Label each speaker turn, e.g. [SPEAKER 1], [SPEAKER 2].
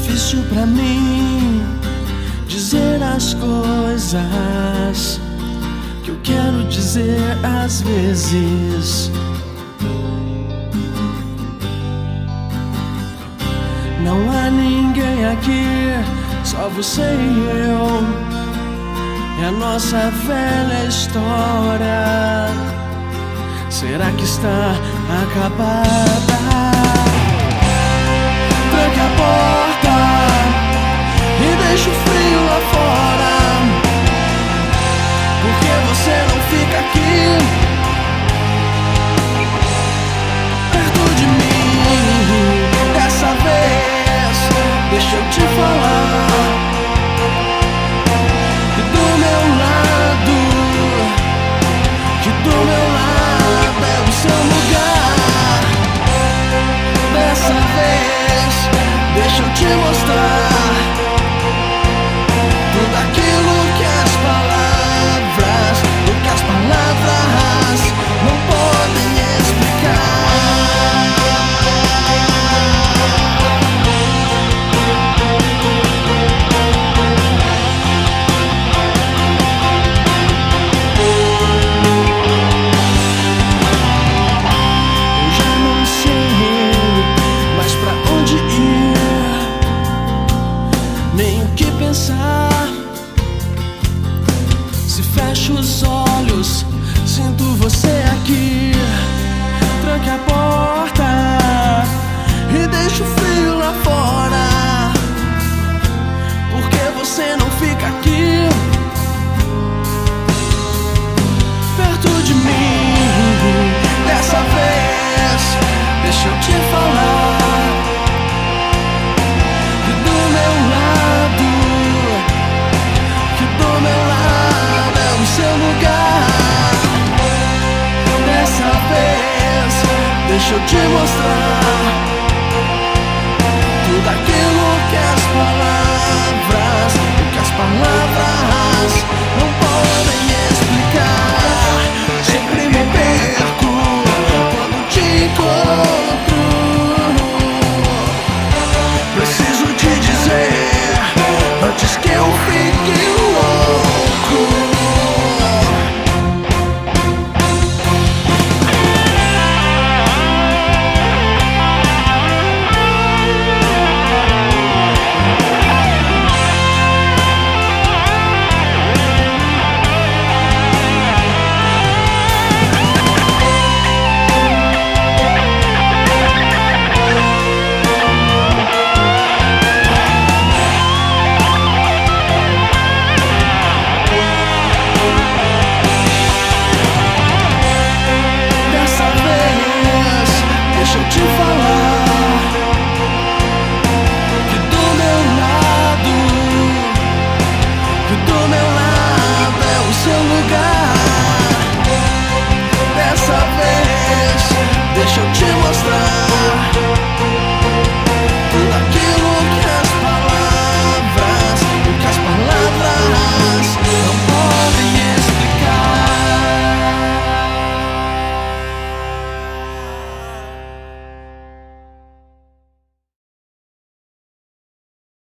[SPEAKER 1] difícil pra mim dizer as coisas que eu quero dizer às vezes. Não há ninguém aqui, só você e eu. É a nossa velha história. Será que está acabada? Tranque a porta e deixa o frio lá fora. Por que você não fica aqui perto de mim? Dessa vez, deixa eu te falar que do meu lado é o seu lugar. Dessa vez, deixa eu te mostrar tudo aquilo que as palavras não podem explicar. Eu já não sei mais pra onde ir, nem o que pensar. Se fecho os olhos, sinto você aqui. Tranque a porta e deixa o frio lá fora. Por que você não fica aqui perto de mim? Dessa vez, deixa eu te falar que do meu lado é o seu lugar. Dessa vez, deixa eu te mostrar